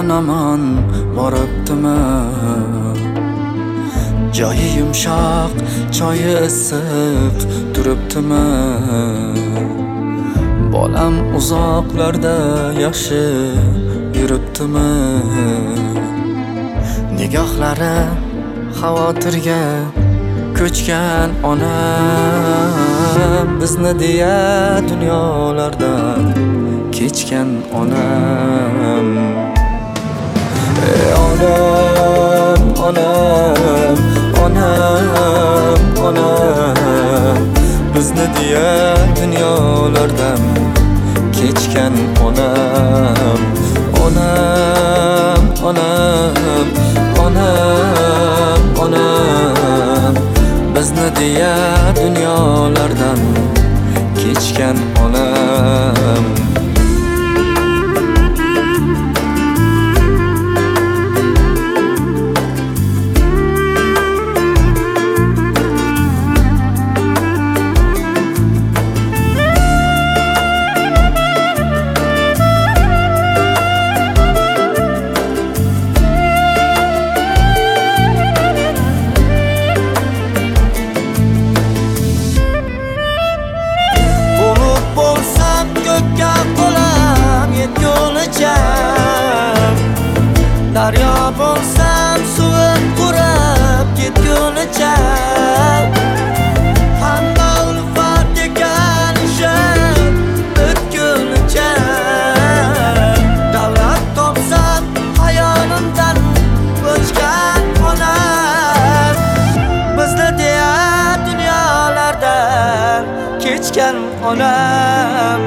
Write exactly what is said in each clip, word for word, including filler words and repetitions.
onaman boribdimi? Joyi yumshoq, choyi issiq turibdimi? Bolam uzoqlarda yaxshi yuribdimi? Nigohlari xavotirga ko'chgan onam, bizni deya dunyolardan kechgan onam. Ey onam, onam, onam, onam, bizni deya dunyolardan kechgan onam. Onam, onam, onam, onam, bizni deya dunyolardan kechgan onam. Daryo bo'lsam suvib qurib ketgunicha, hamma ulfat ekan ishim o'tgunicha, davlat topsam hayonimdan o'chgan onam, bizni deya dunyolardan kechgan onam.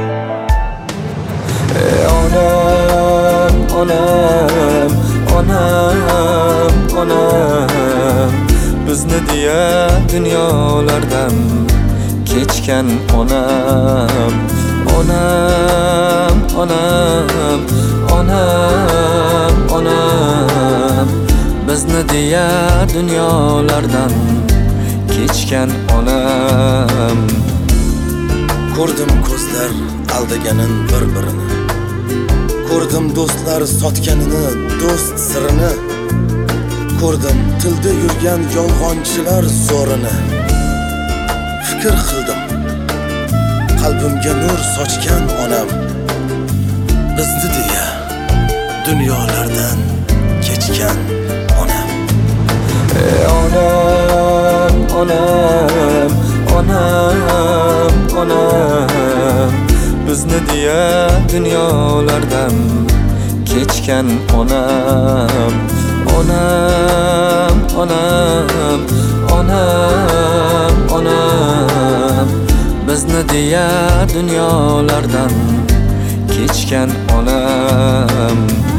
Ey onam, onam, onam, onam, bizni deya dunyolardan kechgan onam. Onam, onam, onam, onam, bizni deya dunyolardan kechgan onam. Ko'rdim ko'zlar aldaganin bir-birini, ko'rdim do'stlar sotganini, do'st sirini, ko'rdim tilda yurgan yolg'onchilar zo'rini. Fikr qildim, qalbimga nur sochgan onam, bizni deya dunyolardan kechgan onam. Ey onam, onam, onam, onam, bizni deya dunyolardan kechgan onam. Onam, onam, onam, onam, bizni deya dunyolardan kechgan onam.